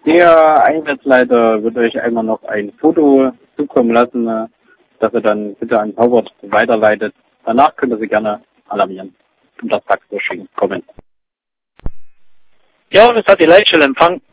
Der Einsatzleiter wird euch einmal noch ein Foto zukommen lassen, das er dann bitte an Howard weiterleitet. Danach könnt ihr sie gerne alarmieren und das Fax durchschicken. Kommen. Ja, das hat die Leitstelle empfangen.